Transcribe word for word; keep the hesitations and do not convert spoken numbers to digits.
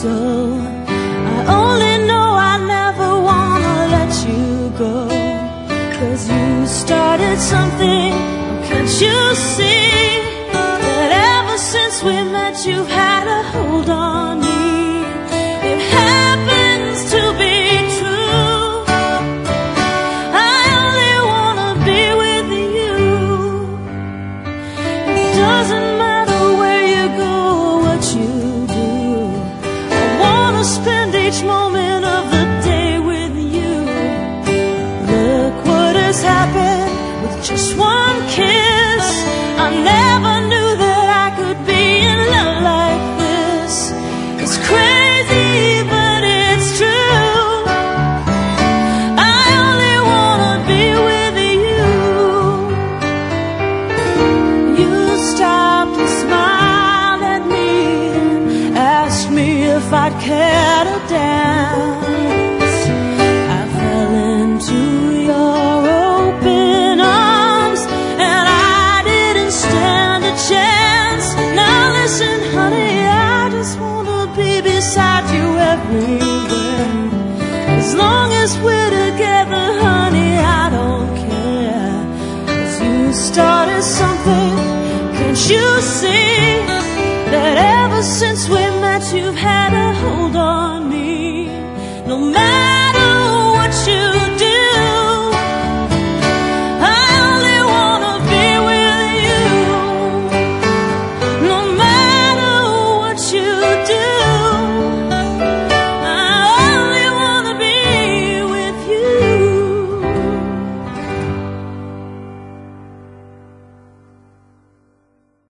so. I only know I never wanna let you go, 'cause you started something, can't you see? That ever since we met you've had a hold on me. It happens to be true. I only wanna be with you. It doesn't matter where you go or what you do. I wanna spend each moment of the day with you. Look what has happened with just one kiss. I never knew that I could be in love like this. It's crazy, but it's true. I only wanna be with you. You stopped and smiled at me, asked me if I'd care to dance. I fell into your open arms, and I didn't stand a chance. Now listen, honey, I just wanna be beside you everywhere. As long as we're together, honey, I don't care. 'Cause you started something, can't you see? That ever since we met you've had a hold on